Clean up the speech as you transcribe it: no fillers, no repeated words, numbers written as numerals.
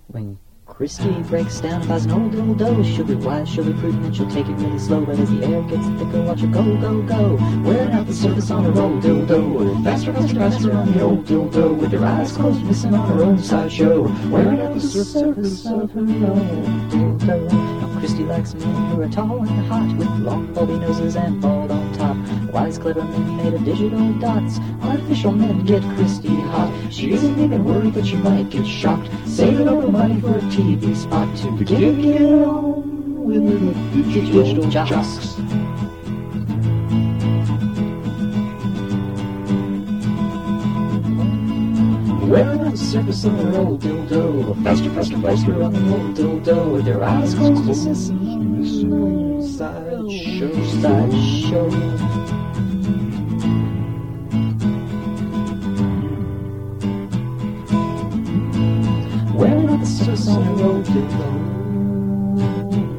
When Christy breaks down and buys an old dildo, she'll be wise, she'll be prudent, and she'll take it really slow. But as the air gets thicker, watch her go, go, go, wearing out the surface on her old dildo. Faster, faster, faster on the old dildo, with her eyes closed, missing on her own sideshow, wearing out the surface of her old dildo. Now Christy likes men who are tall and hot, with long bulby noses and bald on top. Wise, clever men made of digital dots. Artificial men get Christy hot. She isn't even worried that she might get shocked. Saving up her money for a TV spot to get on with little digital jocks. Wearing out the surface of her old dildo. Faster, faster, faster on the old dildo. With their eyes closed, missing sideshow, sideshow. Wearing out the surface on her old dildo.